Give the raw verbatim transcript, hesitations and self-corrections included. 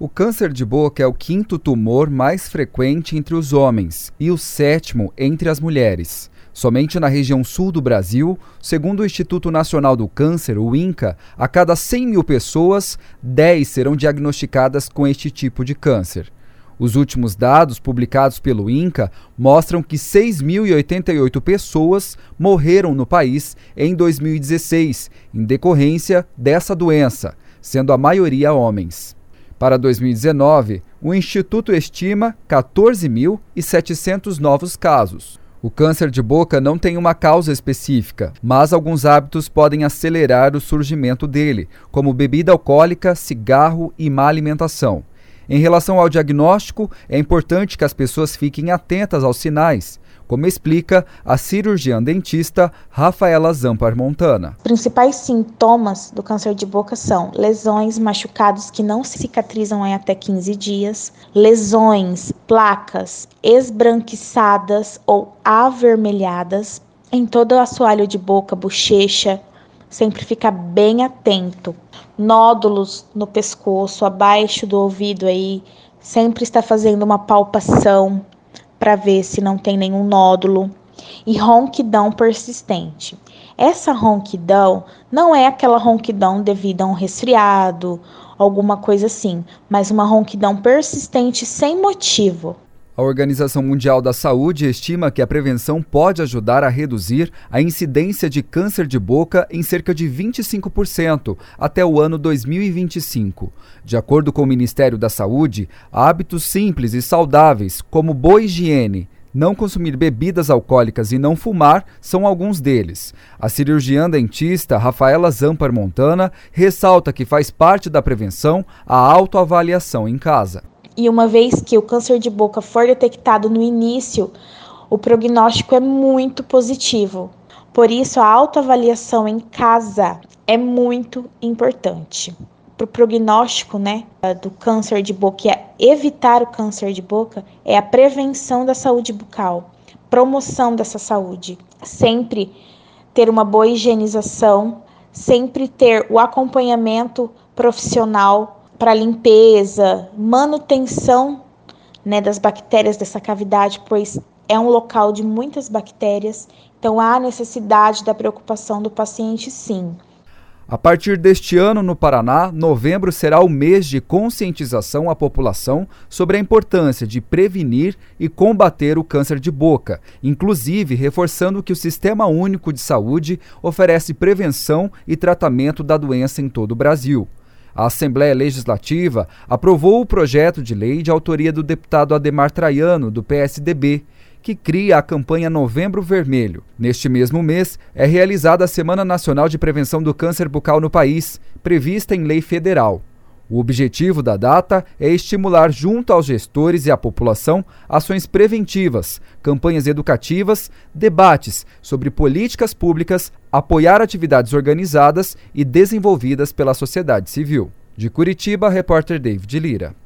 O câncer de boca é o quinto tumor mais frequente entre os homens e o sétimo entre as mulheres. Somente na região sul do Brasil, segundo o Instituto Nacional do Câncer, o INCA, a cada cem mil pessoas, dez serão diagnosticadas com este tipo de câncer. Os últimos dados publicados pelo INCA mostram que seis mil e oitenta e oito pessoas morreram no país em dois mil e dezesseis, em decorrência dessa doença, sendo a maioria homens. Para dois mil e dezenove, o Instituto estima quatorze mil e setecentos novos casos. O câncer de boca não tem uma causa específica, mas alguns hábitos podem acelerar o surgimento dele, como bebida alcoólica, cigarro e má alimentação. Em relação ao diagnóstico, é importante que as pessoas fiquem atentas aos sinais, como explica a cirurgiã dentista Rafaela Zampar Montana. Os principais sintomas do câncer de boca são lesões, machucados que não cicatrizam em até quinze dias, lesões, placas esbranquiçadas ou avermelhadas em todo o assoalho de boca, bochecha. Sempre ficar bem atento. Nódulos no pescoço, abaixo do ouvido aí, sempre está fazendo uma palpação para ver se não tem nenhum nódulo. E ronquidão persistente. Essa ronquidão não é aquela ronquidão devido a um resfriado, alguma coisa assim, mas uma ronquidão persistente sem motivo. A Organização Mundial da Saúde estima que a prevenção pode ajudar a reduzir a incidência de câncer de boca em cerca de vinte e cinco por cento até o ano dois mil e vinte e cinco. De acordo com o Ministério da Saúde, hábitos simples e saudáveis, como boa higiene, não consumir bebidas alcoólicas e não fumar são alguns deles. A cirurgiã dentista Rafaela Zampar Montana ressalta que faz parte da prevenção a autoavaliação em casa. E uma vez que o câncer de boca for detectado no início, o prognóstico é muito positivo. Por isso, a autoavaliação em casa é muito importante. Para o prognóstico, né, do câncer de boca e é evitar o câncer de boca, é a prevenção da saúde bucal, promoção dessa saúde. Sempre ter uma boa higienização, sempre ter o acompanhamento profissional para limpeza, manutenção, né, das bactérias dessa cavidade, pois é um local de muitas bactérias, então há necessidade da preocupação do paciente, sim. A partir deste ano, no Paraná, novembro será o mês de conscientização à população sobre a importância de prevenir e combater o câncer de boca, inclusive reforçando que o Sistema Único de Saúde oferece prevenção e tratamento da doença em todo o Brasil. A Assembleia Legislativa aprovou o projeto de lei de autoria do deputado Ademar Traiano, do P S D B, que cria a campanha Novembro Vermelho. Neste mesmo mês, é realizada a Semana Nacional de Prevenção do Câncer Bucal no país, prevista em lei federal. O objetivo da data é estimular, junto aos gestores e à população, ações preventivas, campanhas educativas, debates sobre políticas públicas, apoiar atividades organizadas e desenvolvidas pela sociedade civil. De Curitiba, repórter David Lira.